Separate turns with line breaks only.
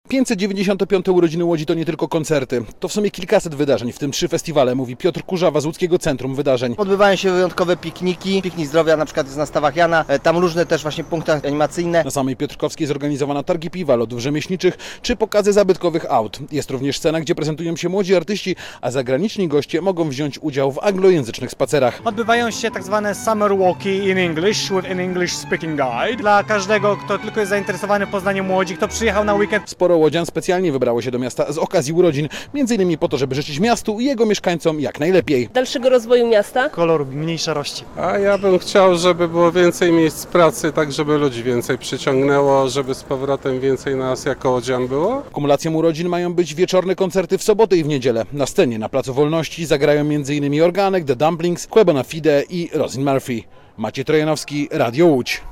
595. urodziny Łodzi to nie tylko koncerty. To w sumie kilkaset wydarzeń, w tym 3 festiwale, mówi Piotr Kurzawa z Łódzkiego Centrum Wydarzeń.
Odbywają się wyjątkowe pikniki. Piknik zdrowia na przykład jest na Stawach Jana. Tam różne też właśnie punkty animacyjne.
Na samej Piotrkowskiej zorganizowano targi piwa, lodów rzemieślniczych czy pokazy zabytkowych aut. Jest również scena, gdzie prezentują się młodzi artyści, a zagraniczni goście mogą wziąć udział w anglojęzycznych spacerach.
Odbywają się tak zwane summer walki in English with an English speaking guide. Dla każdego, kto tylko jest zainteresowany poznaniem Łodzi, kto przyjechał na weekend.
Sporo łodzian specjalnie wybrało się do miasta z okazji urodzin, m.in. po to, żeby życzyć miastu i jego mieszkańcom jak najlepiej.
Dalszego rozwoju miasta.
Kolor mniej szarości.
A ja bym chciał, żeby było więcej miejsc pracy, tak żeby ludzi więcej przyciągnęło, żeby z powrotem więcej nas jako łodzian było.
Kumulacją urodzin mają być wieczorne koncerty w sobotę i w niedzielę. Na scenie na Placu Wolności zagrają m.in. Organek, The Dumplings, Quebona Fide i Rosin Murphy. Maciej Trojanowski, Radio Łódź.